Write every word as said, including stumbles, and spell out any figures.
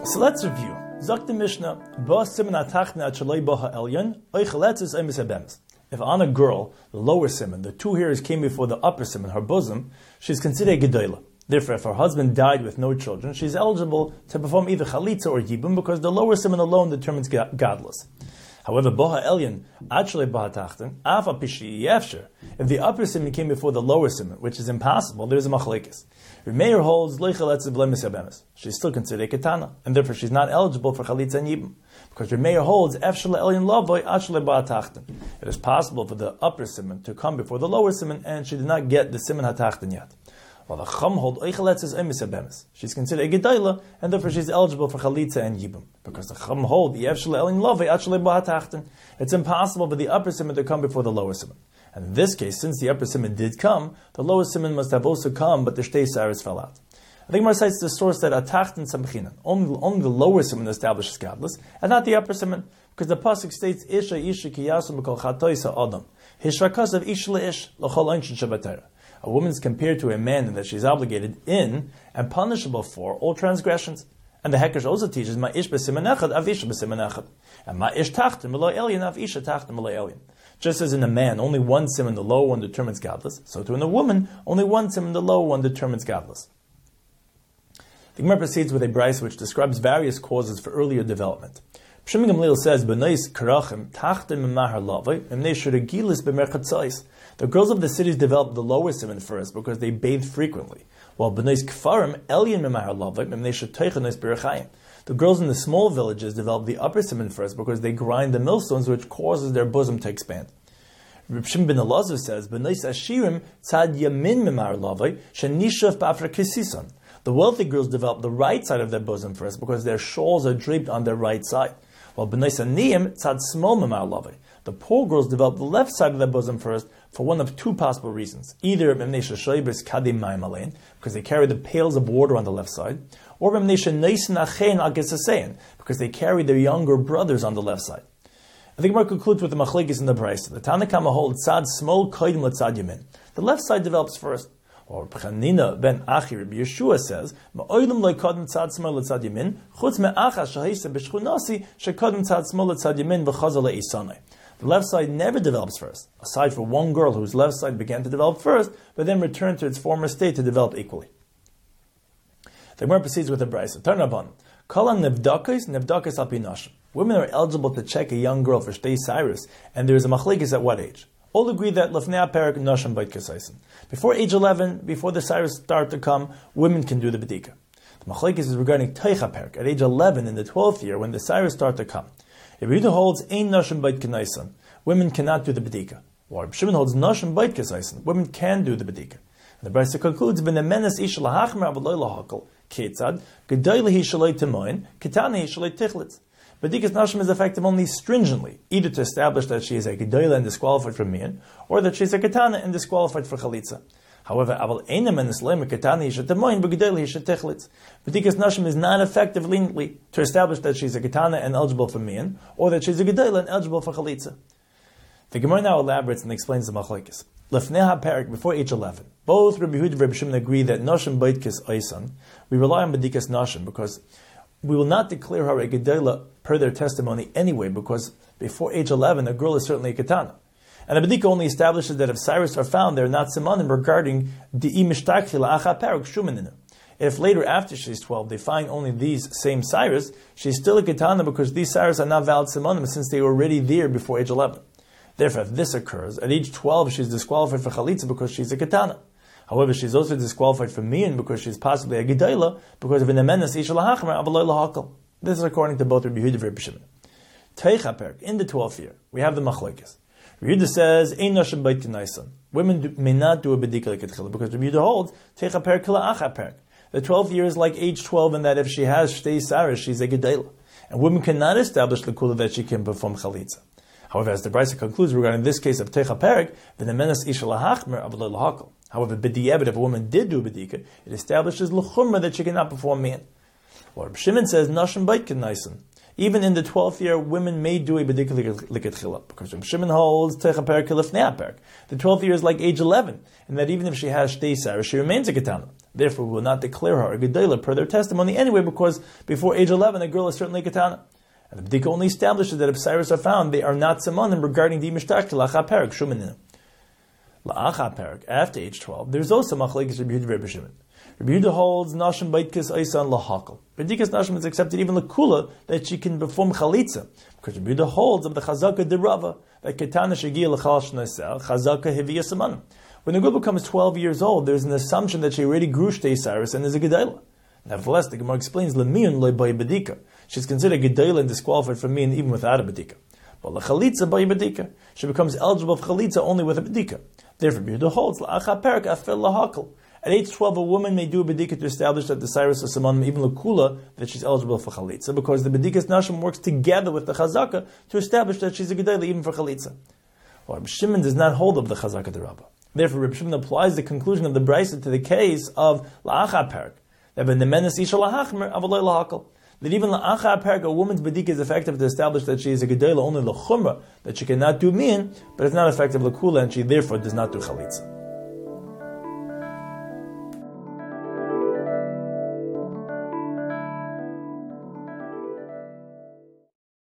So let's review. Zok the Mishnah, Ba Siman Atachna Achalei Baha Elyon, Oichaletzes Emes Habemes. If on a girl, the lower siman, the two hairs came before the upper siman, her bosom, she's considered a gedola. Therefore, if her husband died with no children, she's eligible to perform either chalitza or yibum because the lower siman alone determines godless. However, Baha Elyon, Achalei Baha Tachten, Afa Pishi Yefsher, if the upper siman came before the lower siman, which is impossible, there is a machlekes. Meir holds she's still considered a ketana, and therefore she's not eligible for chalitza and yibum. Because Meir holds it is possible for the upper siman to come before the lower siman, and she did not get the siman hatachten yet. While the chum hold she's considered a gedayla, and therefore she's eligible for chalitza and yibum. Because the chum hold it's impossible for the upper siman to come before the lower siman. And in this case, since the upper siman did come, the lower siman must have also come, but the shtei saris fell out. I think Mar cites the source that atachten samchinan, only, only the lower siman establishes godless, and not the upper siman, because the pasuk states isha isha kiyasum b'kol chatoisa adam hishrakas of ish leish l'chol einshin shabatera. A woman is compared to a man in that she's obligated in and punishable for all transgressions. And the Hekesh also teaches ma ish b'siman echad av isha b'siman echad, and ma ish tachten m'lo elyon av isha tachten m'lo elyon. Just as in a man, only one siman, the lower one, determines godless, so too in a woman, only one siman, the lower one, determines godless. The Gemara proceeds with a brayso which describes various causes for earlier development. Pshim Gamliel says, "B'nais karachim tachtem memahar lavai emnei sheregilis b'merchatzais." The girls of the cities developed the lower siman first because they bathed frequently, while b'nais kfarim elyon memahar lavai emnei sheteichanos b'rechayim. The girls in the small villages develop the upper siman first because they grind the millstones, which causes their bosom to expand. Reb Shimon ben Elazar says, "B'nais ashirim tzad yamin memar lavai shenishaf b'afra kisison." The wealthy girls develop the right side of their bosom first because their shawls are draped on their right side, while b'nais aniyim tzad small memar lavai. The poor girls develop the left side of their bosom first for one of two possible reasons: either because they carry the pails of water on the left side, or because they carry their younger brothers on the left side. I think Mark concludes with the machlekes in the brayso. The Tanakama holds tzad small kodim l'tzad yamin. The left side develops first. Or Chanina ben Achi Rabbi Yeshua says, "Ma'olim lo'kodem tzad small l'tzad yamin, chutz me'achas shehisa b'shchunasi shekodem tzad small l'tzad yamin v'chazal le'isanai." The left side never develops first, aside from one girl whose left side began to develop first, but then returned to its former state to develop equally. The Gemara proceeds with a brayso. Tarnaban, Kala nevdakis nevdakis al pi nashim. Women are eligible to check a young girl for shtei cyrus, and there is a machlekes at what age. All agree that lefnei perak nashim bait kasaisen. Before age eleven, before the cyrus start to come, women can do the bedika. The machlekes is regarding teicha perak at age eleven in the twelfth year when the cyrus start to come. If Yehuda holds ein nashim bait kasaisen, women cannot do the bedika. Or Shimon holds nashim bait kasaisen, women can do the bedika. And the brayso concludes, "V'nemenes ish lahachmer avloy lahakol ketzad gedoyli hishalei temoin ketani hishalei tichlitz." Bedikas nashim is effective only stringently, either to establish that she is a gedoyla and disqualified from mian, or that she is a ketana and disqualified for chalitza. However, aval einem and islam ketani hishalei temoin begedoyli hishalei tichlitz. Bedikas nashim is not effective leniently to establish that she is a ketana and eligible for mian, or that she is a gedoyla and eligible for chalitza. The Gemara now elaborates and explains the machlekes. Lefnei haperik, before age eleven, both Rabbi Yehuda and Rabbi Shimon agree that nashim beitkis oisan. We rely on bedikas nashim because we will not declare her a gedela per their testimony anyway, because before age eleven, a girl is certainly a ketana. And a bedika only establishes that if cyrus are found, they are not simanim regarding di'i mishtakhi la'acha perik shumaninu. If later, after she's twelve, they find only these same cyrus, she's still a ketana because these cyrus are not valid simanim since they were already there before age eleven. Therefore, if this occurs, at age twelve, she's disqualified for chalitza because she's a ketana. However, she's also disqualified for mian because she's possibly a gedayla because of an emenes isha lahachmer avaloy lahakal. This is according to both Rabbi Yehuda and Rabbi Shimon. Teicha perk, in the twelfth year, we have the machlekes. Rabbi Yehuda says, "Ein nashim beit kinaisan." Women do, may not do a bedika like ketchila because Rabbi Yehuda holds teicha perk kila acha perk. The twelfth year is like age twelve in that if she has shtei saras, she's a gedayla, and women cannot establish the kula that she can perform chalitza. However, as the brayso concludes regarding this case of teicha perik, the nemenes isha lahachmer avaloy lahakal. However, b'di'evet, if a woman did do bedika, it establishes l'chumra that she cannot perform mian. Or Shimon says nashim beit kinaisan. Even in the twelfth year, women may do a bedika likatchila, because Reb Shimon holds techaper kilifnei aperk. The twelfth year is like age eleven, and that even if she has shtei saras, she remains a ketana. Therefore, we will not declare her a gedela per their testimony anyway, because before age eleven, a girl is certainly a ketana. And the bedika only establishes that if saras are found, they are not simonim regarding the mishtach lacha perek shumanim. La'acha perek, after age twelve, there's also machlekes Reb Yehuda Reb Shimon. Reb Yehuda holds nashim baitkes aisan lahakal. Bedikas nashim is accepted even lakula that she can perform chalitza, because Reb Yehuda holds of the chazaka derava that ketana shegia lechal shneisel chazaka hivia samanim. When a girl becomes twelve years old, there's an assumption that she already grew shtei saras and is a gedayla. Nevertheless, the Gemara explains lemiyun loy bedika. She's considered gedayla and disqualified from mean even without a bedika. But lechalitza by bedika, she becomes eligible for chalitza only with a bedika. Therefore, Reb Yehuda holds la'acha perek afel lahakal. At age twelve, a woman may do a bedika to establish that the cyrus of Saman, even Lakula, that she's eligible for Chalitza, because the bedikas Nashim works together with the Chazaka to establish that she's a Gedayla even for Chalitza. Well, Reb Shimon does not hold of the Chazaka the Rabbah. Therefore, Reb Shimon applies the conclusion of the Brisa to the case of La'acha Perik, that when the menace Isha Lahachmer, Avaloi Lahakal, that even La'acha Perik, a woman's bedika is effective to establish that she is a Gedayla only L'chumra, that she cannot do min, but it's not effective Lakula, and she therefore does not do Chalitza.